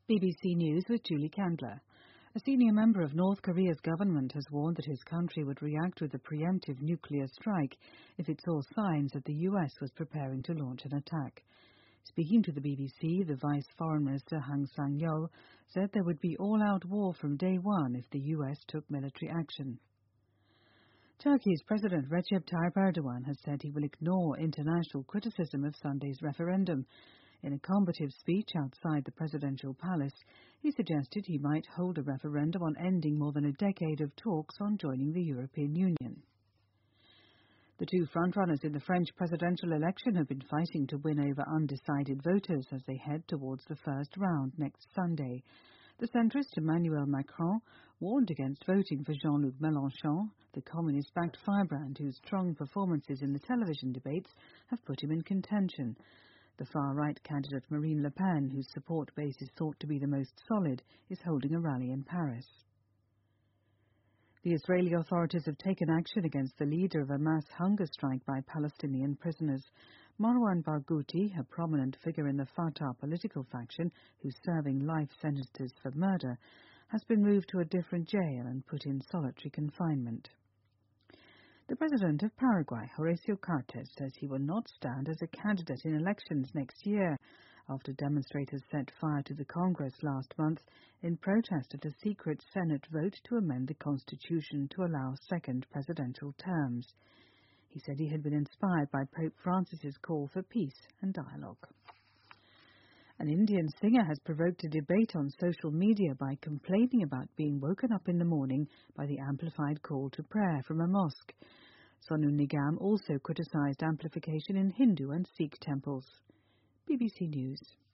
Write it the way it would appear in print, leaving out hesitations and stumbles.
BBC News with Julie Candler. A senior member of North Korea's government has warned that his country would react with a preemptive nuclear strike if it saw signs that the US was preparing to launch an attack. Speaking to the BBC, the Vice Foreign Minister Hang Sang-yeol said there would be all-out war from day one if the US took military action. Turkey's President Recep Tayyip Erdogan has said he will ignore international criticism of Sunday's referendum. In a combative speech outside the presidential palace, he suggested he might hold a referendum on ending more than a decade of talks on joining the European Union. The two frontrunners in the French presidential election have been fighting to win over undecided voters as they head towards the first round next Sunday. The centrist Emmanuel Macron warned against voting for Jean-Luc Mélenchon, the communist-backed firebrand whose strong performances in the television debates have put him in contention. The far-right candidate Marine Le Pen, whose support base is thought to be the most solid, is holding a rally in Paris. The Israeli authorities have taken action against the leader of a mass hunger strike by Palestinian prisoners. Marwan Barghouti, a prominent figure in the Fatah political faction who's serving life sentences for murder, has been moved to a different jail and put in solitary confinement. The president of Paraguay, Horacio Cartes, says he will not stand as a candidate in elections next year after demonstrators set fire to the Congress last month in protest at a secret Senate vote to amend the Constitution to allow second presidential terms. He said he had been inspired by Pope Francis's call for peace and dialogue. An Indian singer has provoked a debate on social media by complaining about being woken up in the morning by the amplified call to prayer from a mosque. Sonu Nigam also criticised amplification in Hindu and Sikh temples. BBC News.